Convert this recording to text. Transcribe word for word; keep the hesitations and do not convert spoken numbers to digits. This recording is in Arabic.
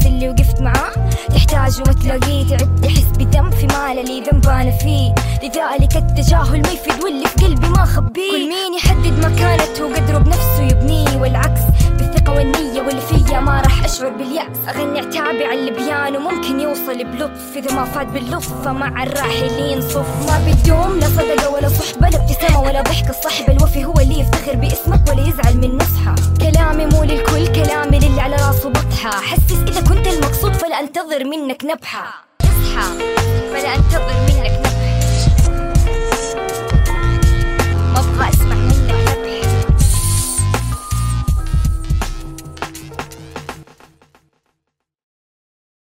اللي وقفت معاه تحتاج وما تلاقيه، تعبت أحس بذنب في مال اللي ذنب أنا فيه، لذلك التجاهل ما يفيد واللي في قلبي ما خبيه. كل مين يحدد مكانته وقدره بنفسه يبنيه، والعكس بالثقة والنية واللي فيا ما راح أشعر باليأس. أغني عتابي على البيانو ممكن يوصل بلطف، إذا ما فات باللطف فمع الراحلين صف. ما بتدوم لا صدقة ولا صحبة، لا ابتسامة ولا ضحك، الصاحب الوفي هو اللي يفتخر باسمك ولا يزعل من نصحة. كلامي مو للكل، كلامي للي على راسه بطحة، حسس إذا كنت المقصود فلا أنتظر منك نبحة. اصحى فلا أنتظر منك نبحة، ما أبغى أسمع